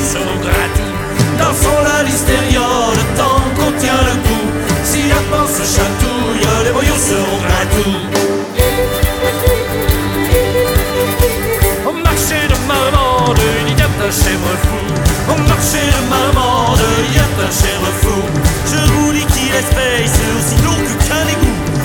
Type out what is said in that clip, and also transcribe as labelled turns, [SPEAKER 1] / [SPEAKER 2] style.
[SPEAKER 1] seront gratuits. Dansons la l'hystérion, le temps qu'on tient le coup. Si la panse chatouille, les voyous seront gratuits.